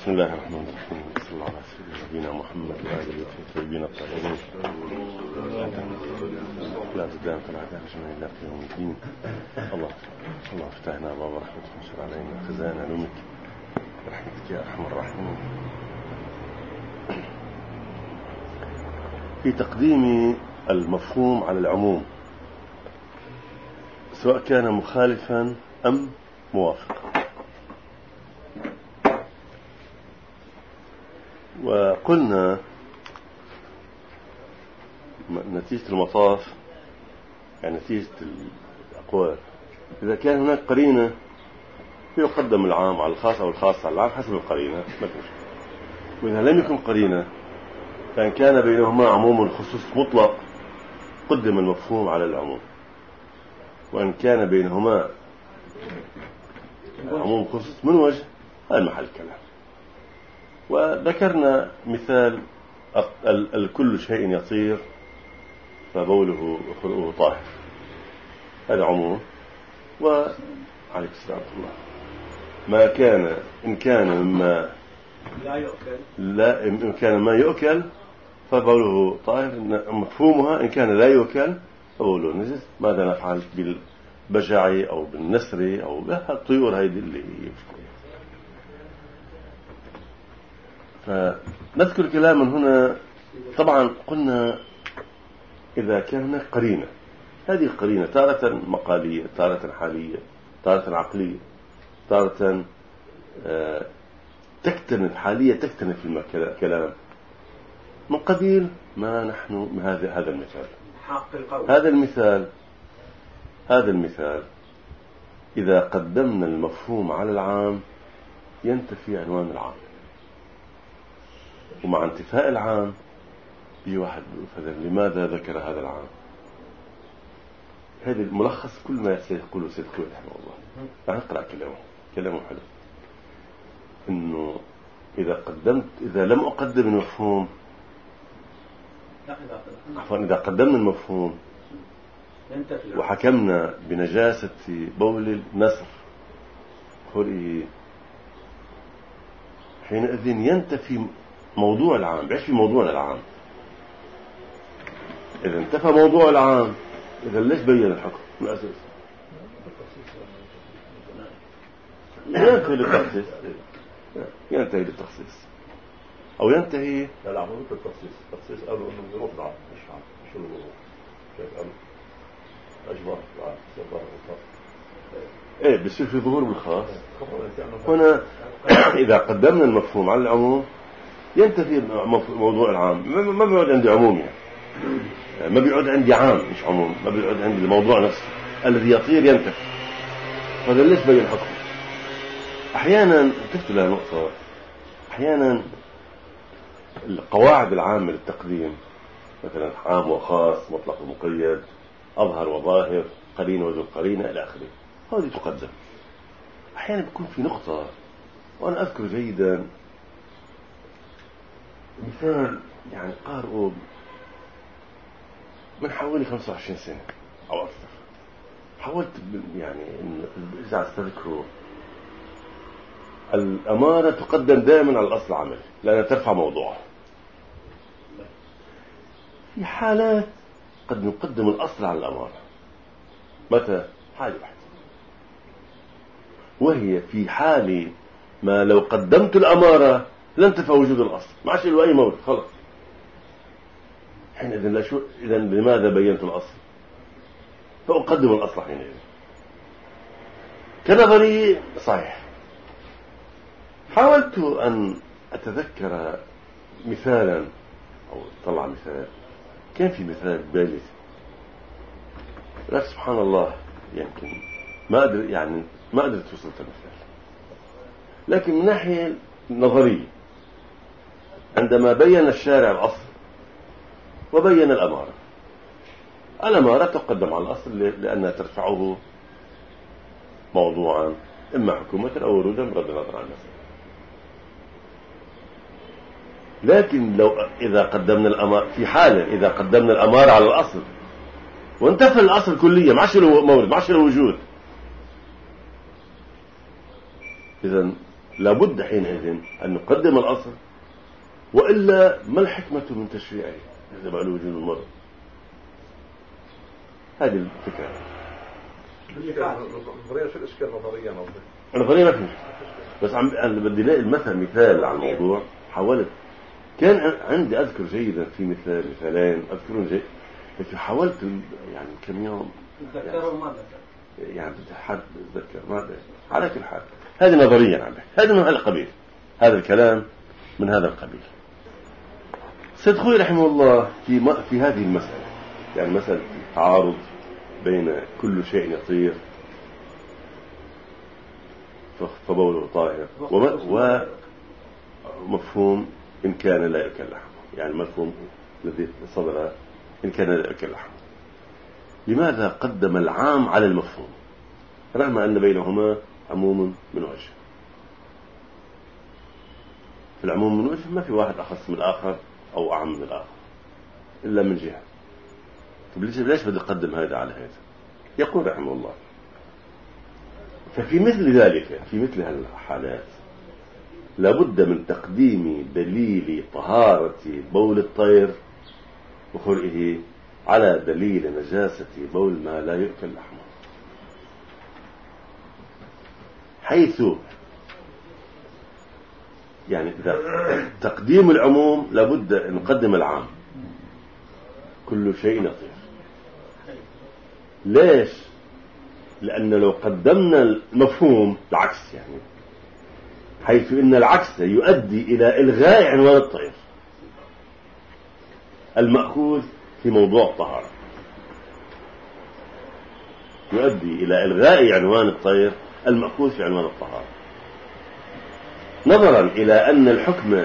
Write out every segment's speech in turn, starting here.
بسم الله الرحمن الرحيم. صلى الله على سيدنا محمد وآله الطيبين الطاهرين. لا تدام فلا تهجم إلا في يوم الدين. الله افتحنا باب رحمتك وانشر علينا خزائن علومك برحمتك يا أرحم الراحمين. في تقديم المفهوم على العموم سواء كان مخالفا أم موافقا. وقلنا نتيجة المطاف يعني نتيجة الأقوال إذا كان هناك قرينة يقدم العام على الخاص أو الخاص على العام حسب القرينة، وإذا لم يكن قرينة فإن كان بينهما عموم خصوص مطلق قدم المفهوم على العموم، وإن كان بينهما عموم خصوص من وجه هذا محل كلام. وذكرنا مثال الكل شيء يطير فبوله وخلقه طاهر، هذا عموم. وعليك السلام الله ما كان إن كان مما إن كان ما يؤكل فبوله طاهر، مفهومها إن كان لا يؤكل فبوله نجس. ماذا نفعل بالبجع أو بالنسر أو الطيور هذه اللي يفكر؟ فنذكر كلاما هنا. طبعا قلنا إذا كان هناك قرينة، هذه القرينة تارة مقالية، تارة حالية، تارة عقلية، تارة تكتنف حالية، تكتنف في الكلام من قبيل ما نحن من هذا المثال. هذا المثال إذا قدمنا المفهوم على العام ينتفي عنوان العام، ومع انتفاء العام يجي واحد فذا لماذا ذكر هذا العام؟ هذا الملخص كل ما يقوله سيد خوي رحمه الله. نقرأ كلامه حلو، إنه إذا لم أقدم المفهوم، إذا قدمنا المفهوم وحكمنا بنجاسة بول النسر خلقه، حينئذ ينتفي موضوع العام، بيعيش في موضوعنا العام. إذا انتفى موضوع العام، إذا ليش بين الحكم من الأساس؟ ينتهي للتخصيص أو ينتهي العموم التخصيص قالوا إنه بيروح العام مش عام، شو اللي بيروح؟ كيف قالوا؟ أجبار العام يظهر الخاص. إيه بيصير في ظهور بالخاص. هنا إذا قدمنا المفهوم على العموم ينتفي موضوع العام. ما بيعود عندي عموم، يعني ما بيعود عندي عام مش عموم، ما بيعود عندي الموضوع نفسه الذي يطير ينتفي. هذا ليش بين الحكم؟ أحيانا تفتح لها نقطة، أحيانا القواعد العامة للتقديم مثلا عام وخاص، مطلق ومقيد، أظهر وظاهر، قرينة وذو القرينة إلى آخره، هذه تقدم. أحيانا بيكون في نقطة، وأنا أذكر جيدا مثال يعني قارئه من حوالي 25 سنة أو أكثر. حاولت يعني إذا أستذكره، الأمارة تقدم دائما على الأصل العملي لأنها ترفع موضوعها. في حالات قد نقدم الأصل على الأمارة. متى؟ حالة واحدة، وهي في حال ما لو قدمت الأمارة لن تنفع وجود الأصل، ما عادش له أي مورد خلاص. حينئذ لا شو، إذا لماذا بينت الأصل؟ فأقدم الأصل حينئذ. كنظري صحيح. حاولت أن أتذكر مثالا أو طلع مثال، كان في مثال بالي لكن سبحان الله يمكن ما أدري توصلت المثال، لكن من ناحية نظرية عندما بين الشارع الأصل وبين الأمارة تقدم على الأصل لأنها ترفعه موضوعا إما حكومة أو ورودا بغض النظر عن المسألة. لكن إذا قدمنا الأمارة في حالة، إذا قدمنا الأمارة على الأصل وانتفى الأصل كليا، ما عادش له مورد، ما عادش له وجود، إذن لابد حينئذ أن نقدم الأصل، وإلا ما الحكمة من تشريعه إذا ما له وجود المرء؟ هذه الفكرة. نظريا شو الإشكال نظريا؟ نظريا ما في، بس أنا بدي لاقي مثال على الموضوع. حاولت، كان عندي أذكر جيدا في مثالين أذكرهم جيد، لكن حاولت يعني كم يوم يعني حد أتذكر ما أدري. على كل حال هذه نظريا عم بحكي، هذا من هذا القبيل، هذا الكلام من هذا القبيل. سيد خوي رحمه الله في هذه المسألة، يعني مسألة التعارض بين كل شيء يطير فبوله طاهر ومفهوم إن كان لا يأكل لحمه، يعني المفهوم الذي صدر إن كان لا يأكل لحمه. لماذا قدم العام على المفهوم رغم أن بينهما عموم من وجه؟ في العموم من وجه ما في واحد أخص من الآخر أو أعم من الآخر إلا من جهة. طب ليش بدي أقدم هذا على هذا؟ يقول رحمه الله: ففي مثل ذلك، في مثل هالحالات لابد من تقديم دليل طهارة بول الطير وخلقه على دليل نجاسة بول ما لا يؤكل لحمه، حيث يعني تقديم العموم لابد أن نقدم العام، كل شيء يطير. ليش؟ لأن لو قدمنا المفهوم العكس، يعني حيث إن العكس يؤدي إلى إلغاء عنوان الطير المأخوذ في موضوع الطهارة، يؤدي إلى إلغاء عنوان الطير المأخوذ في عنوان الطهارة، نظرا إلى أن الحكم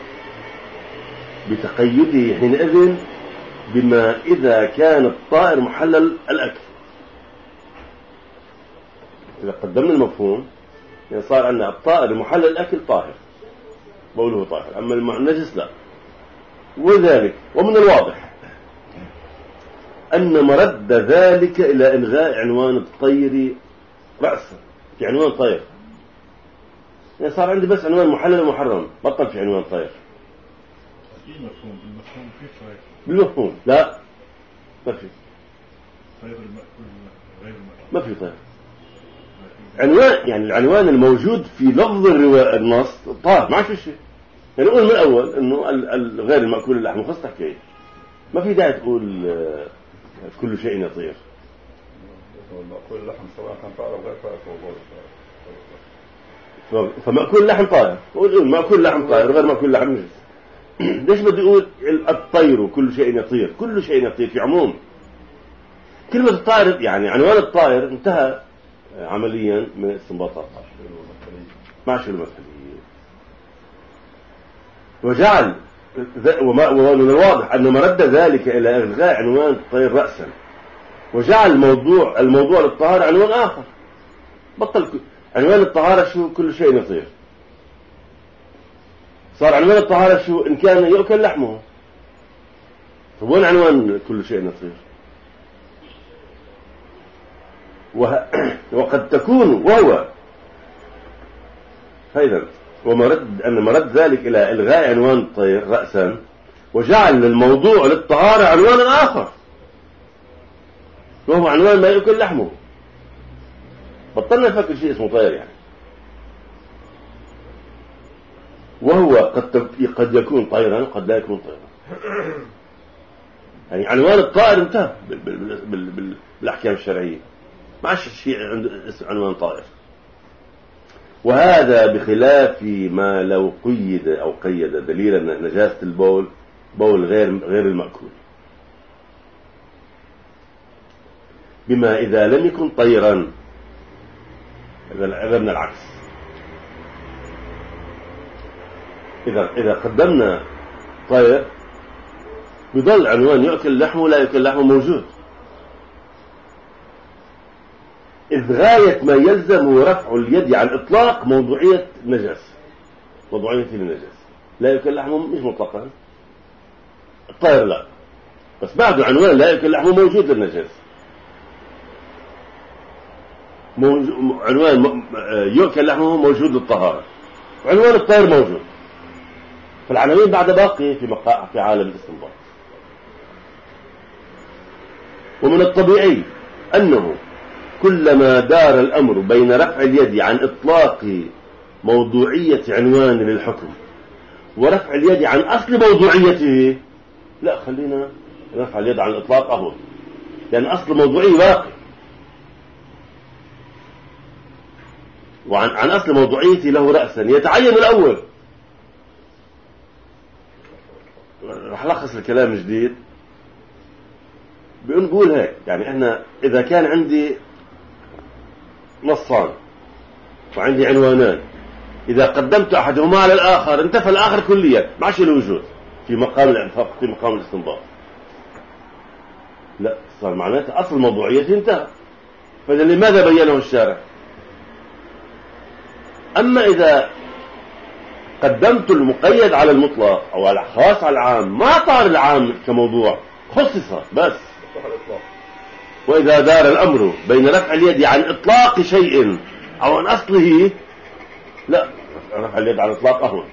بتقيده حينئذ بما إذا كان الطائر محلل الأكل. إذا قدمنا المفهوم يعني صار أن الطائر محلل الأكل طاهر، بوله طاهر، أما النجس لا. وذلك ومن الواضح أن مرد ذلك إلى إلغاء عنوان الطير رأسا في عنوان طير. يعني صار عندي بس عنوان محلل ومحرم، بطل في عنوان طير. المفهوم في طير، بالمفهوم لا ما في طير المأكول غير المأكول، ما في طير. عنوان يعني العنوان الموجود في لفظ النص طاهر، ما في شيء. يعني نقول من الأول إنه غير المأكول اللحم خلص تحكي، ما في داعي تقول كل شيء يطير. المأكول اللحم سواء كان طائر غير طائر فمأكول اللحم طائر، قول مأكول اللحم طائر غير مأكول اللحم نجس. ليش بدي أقول الطير كل شيء يطير؟ كل شيء يطير في عموم. كلمة الطائر يعني عنوان الطائر انتهى عمليا من الاستنباطات مع شو المثلية، وجعل ومن الواضح أن مرد ذلك إلى إلغاء عنوان الطير رأسا، وجعل الموضوع للطهارة عنوان آخر. بطل عنوان الطهارة شو؟ كل شيء يطير. صار عنوان الطهارة شو؟ إن كان يؤكل لحمه. طب وين عنوان كل شيء يطير؟ وقد تكون وهو فإذا مرد ذلك إلى إلغاء عنوان الطير رأسا، وجعل الموضوع للطهارة عنوانا آخر وهو عنوان ما يؤكل لحمه. بطلنا نفكر شيء اسمه طير يعني، وهو قد يكون طيرا وقد لا يكون طيرا. يعني عنوان الطائر انتهى بالأحكام الشرعية، ما عادش شيء عنده عنوان طائر. وهذا بخلاف ما لو قيد أو قيد دليلا نجاسة البول بول غير المأكول، بما إذا لم يكن طيرا، إذا من العكس. إذا قدمنا طير بضل عنوان يؤكل لحمه لا يؤكل لحمه موجود، إذ غاية ما يلزم هو رفع اليد عن إطلاق موضوعية النجاسة، موضوعية النجاسة. لا يؤكل لحمه مش مطلقا، الطير لا، بس بعده عنوان لا يؤكل لحمه موجود للنجاسة. عنوان يؤكل لحمه موجود للطهارة، عنوان الطير موجود، فالعناوين بعد باقي في عالم الاستنباط. ومن الطبيعي أنه كلما دار الأمر بين رفع اليد عن إطلاق موضوعية عنوان للحكم ورفع اليد عن أصل موضوعيته، لا خلينا رفع اليد عن الإطلاق أهون، لأن أصل موضوعي باقي، وعن أصل موضوعيته له رأسا يتعين الأول. رح لخص الكلام جديد، بنقول هيك يعني احنا إذا كان عندي نصان وعندي عنوانان، إذا قدمت أحدهما على الآخر انتفى الآخر كليا، ما عادش له وجود في مقام الانفاق في مقام الاستنباط. لا، صار معناته أصل موضوعيته انتهى. فلماذا بينه الشارع؟ أما إذا قدمت المقيد على المطلق أو على الخاص على العام، ما طار العام كموضوع، خصص بس. وإذا دار الأمر بين رفع اليد عن إطلاق شيء أو عن أصله، لا، رفع اليد عن إطلاق أهون.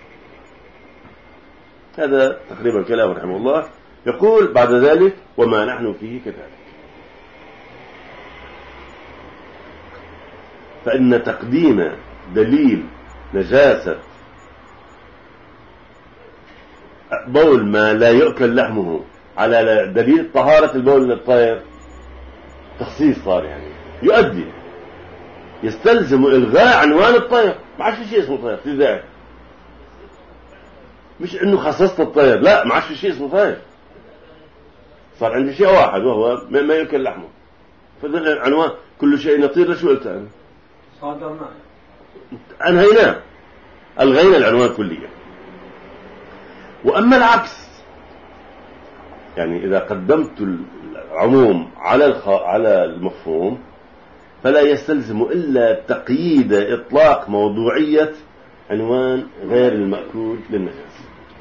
هذا تقريبا كلام رحمه الله. يقول بعد ذلك: وما نحن فيه كذلك، فإن تقديم دليل نجاسة بول ما لا يؤكل لحمه على دليل طهارة البول للطير تخصيص صار، يعني يؤدي يستلزم إلغاء عنوان الطير. ما عادش في شيء اسمه طير في ذلك، مش إنه خصصت الطير، لا، ما عادش في شيء اسمه طير، صار عندي شيء واحد وهو ما يؤكل لحمه. فذل العنوان كل شيء يطير. لشو قلت أنا؟ صادرنا أنهينا، ألغينا العنوان كليا. وأما يعني إذا قدمت العموم على المفهوم فلا يستلزم إلا تقييد إطلاق موضوعية عنوان غير المأكول للنجاسة.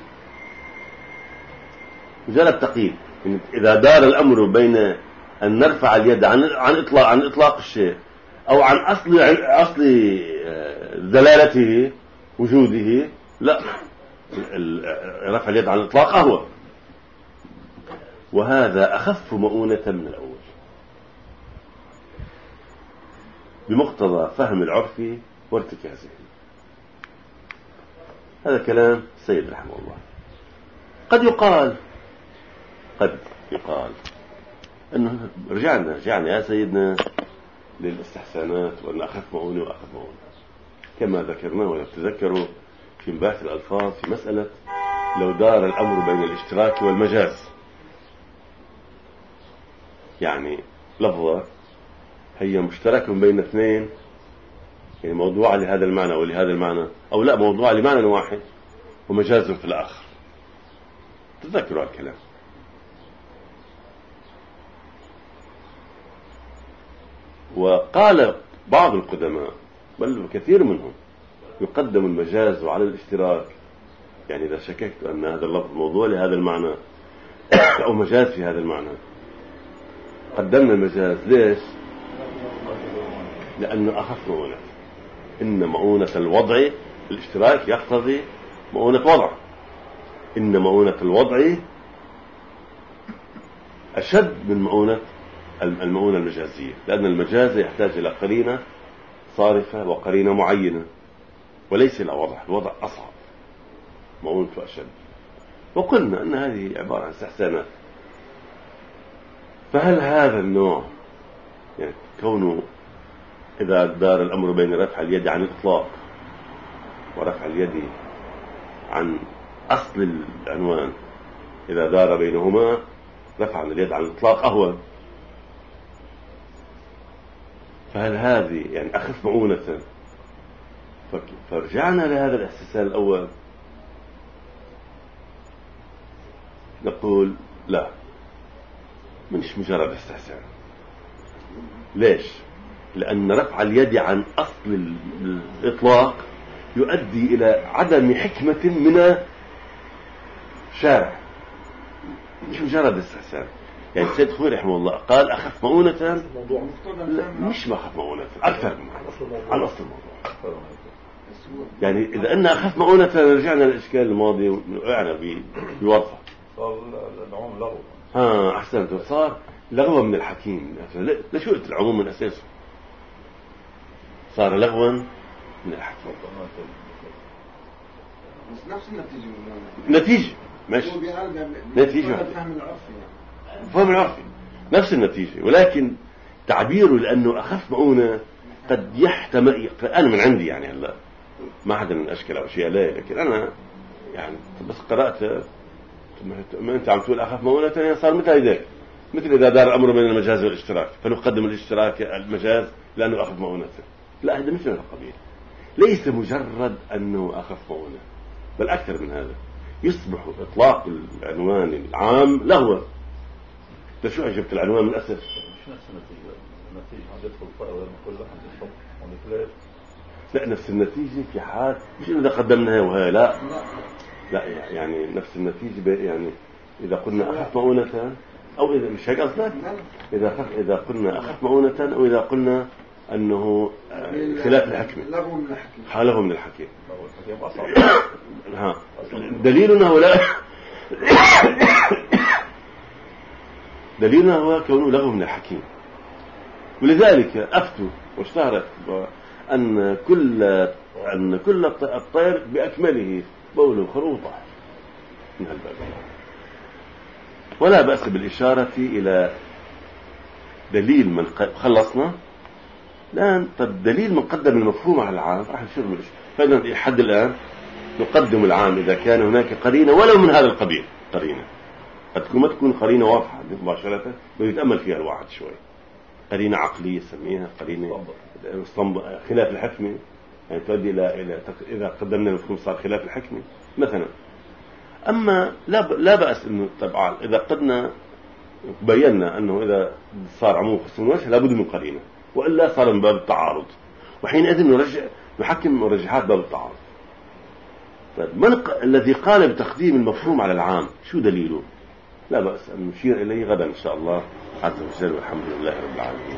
مجرد تقييد. إذا دار الأمر بين أن نرفع اليد عن إطلاق الشيء أو عن أصل دلالته وجوده، لا، رفع اليد عن الإطلاق أهون. وهذا أخف مؤونة من الأول بمقتضى فهم العرف وارتكازه. هذا كلام السيد رحمه الله. قد يقال أنه رجعنا يا سيدنا للاستحسانات، وأن أخف مؤونة وأخف مؤونة، كما ذكرنا ونتذكر في انباث الألفاظ في مسألة لو دار الأمر بين الاشتراك والمجاز، يعني لفظة هي مشترك بين اثنين، يعني موضوع لهذا المعنى ولهذا المعنى، أو لا، موضوع لمعنى واحد ومجاز في الآخر. تذكروا الكلام. وقال بعض القدماء بل كثير منهم يقدم المجاز على الاشتراك، يعني إذا شككت أن هذا اللفظ موضوع لهذا المعنى أو مجاز في هذا المعنى قدمنا المجاز. ليش؟ لأنه أخف مؤونة. إن مؤونة الوضع الاشتراك يقتضي مؤونة وضع، إن مؤونة الوضع أشد من المؤونة المجازية، لأن المجاز يحتاج إلى قرينة صارفة وقرينة معينة، وليس إلى وضع. الوضع أصعب، مؤونته أشد. وقلنا أن هذه عبارة عن استحسانات. فهل هذا النوع، يعني كونه إذا دار الأمر بين رفع اليد عن الإطلاق ورفع اليد عن أصل العنوان، إذا دار بينهما رفع اليد عن الإطلاق أهون، فهل هذه يعني أخف مؤونة؟ فرجعنا لهذا الاستحسان الأول، نقول لا، مش مجرد استحسان. ليش؟ لأن رفع اليد عن أصل الإطلاق يؤدي إلى عدم حكمة من الشارع، مش مجرد استحسان. يعني السيد خوي رحمه الله قال أخف مؤونة، مش ما أخف مؤونة، أكثر عن أصل الموضوع. يعني إذا أن أخف مؤونة رجعنا للإشكال الماضي وقعنا بورطة. صار العموم لغو. أحسنت، صار لغوا من الحكيم. ليش قلت العموم من أساسه؟ صار لغوا من الحكيم. بس نفس النتيجة ماشي، نتيجة فهم العرفي نفس النتيجة، ولكن تعبيره لأنه أخف مؤونة قد يحتمل. أنا من عندي يعني هلا ما حدا من أشكال أو شيء لا، لكن أنا يعني بس قرأت ما أنت عم تقول أخف مؤونة صار مثل ذلك، مثل إذا دار الأمر بين المجاز والاشتراك فنقدم الاشتراك المجاز لأنه أخف مؤونة. لا، هذا مثل القبيل، ليس مجرد أنه أخف مؤونة، بل أكثر من هذا، يصبح إطلاق العنوان العام لغوا. شو أجبت العنوان من أسف؟ مش نفس النتيجة عم يدخل الطائر ولما كل واحد يشرب ونفلات. لا، نفس النتيجة في حال مش إذا قدمناها وهي لا يعني نفس النتيجة يعني إذا قلنا أخف مؤونة أو إذا مش هيك قصدك، إذا قلنا أخف مؤونة أو إذا قلنا أنه خلاف الحكمة حاله من الحكيم. دليلنا هو كونه لغو من الحكيم، ولذلك أفتوا واشتهرت أن كل الطير بأكمله بول خروطة من هالباب. ولا بأس بالإشارة إلى دليل من خلصنا الآن. طب دليل من قدم المفهوم على العام راح نشوف من فإذا لحد الآن نقدم العام إذا كان هناك قرينة ولو من هذا القبيل. قرينة قد ما تكون قرينة واضحة مباشرة ويتأمل فيها الواحد شوي، قرينة عقلية سميها قرينة خلاف الحكمة، يعني تؤدي إلى إذا قدمنا المفهوم صار خلاف الحكمة مثلا. أما لا بأس إنه طبعا إذا قدنا بينا أنه إذا صار عموم خصوص وجه لابد من قرينة، وإلا صار من باب التعارض، وحينئذ نحكم مرجحات باب التعارض. طيب من الذي قال بتقديم المفهوم على العام؟ شو دليله؟ لا بأس أن نشير إليه غدا إن شاء الله عز وجل، والحمد لله رب العالمين.